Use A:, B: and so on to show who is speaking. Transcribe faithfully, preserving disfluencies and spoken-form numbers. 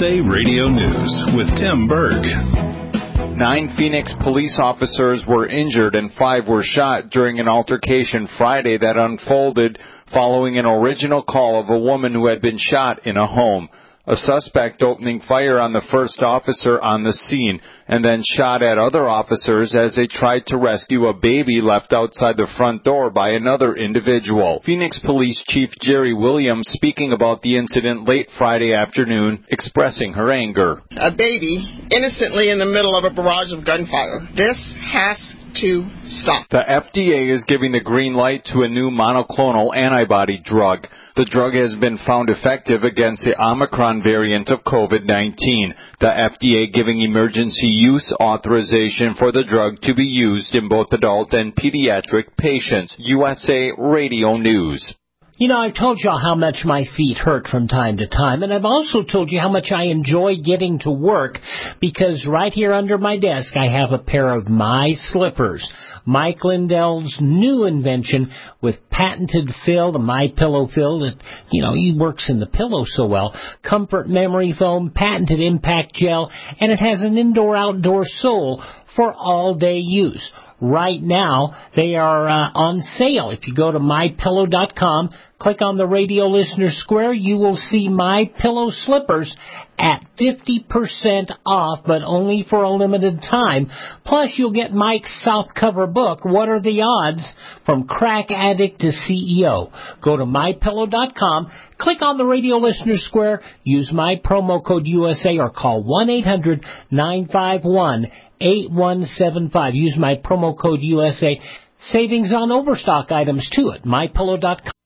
A: A Radio News with Tim Berg.
B: Nine Phoenix police officers were injured and five were shot during an altercation Friday that unfolded following an original call of a woman who had been shot in a home. A suspect opening fire on the first officer on the scene and then shot at other officers as they tried to rescue a baby left outside the front door by another individual. Phoenix Police Chief Jerry Williams speaking about the incident late Friday afternoon, expressing her anger.
C: A baby innocently in the middle of a barrage of gunfire. This has to stop.
B: The F D A is giving the green light to a new monoclonal antibody drug. The drug has been found effective against the Omicron variant of COVID nineteen. The F D A giving emergency use authorization for the drug to be used in both adult and pediatric patients. U S A Radio News.
D: You know, I've told y'all how much my feet hurt from time to time, and I've also told you how much I enjoy getting to work because right here under my desk I have a pair of My Slippers. Mike Lindell's new invention with patented fill, the My Pillow fill that, you know, he works in the pillow so well, comfort memory foam, patented impact gel, and it has an indoor-outdoor sole for all-day use. Right now, they are uh, on sale. If you go to my pillow dot com, click on the radio listener square, you will see My Pillow slippers at fifty percent off, but only for a limited time. Plus, you'll get Mike's softcover book, What Are the Odds? From Crack Addict to C E O. Go to my pillow dot com, click on the radio listener square, use my promo code U S A, or call one eight hundred nine five one eight one seven five. Use my promo code U S A. Savings on overstock items, too, at my pillow dot com.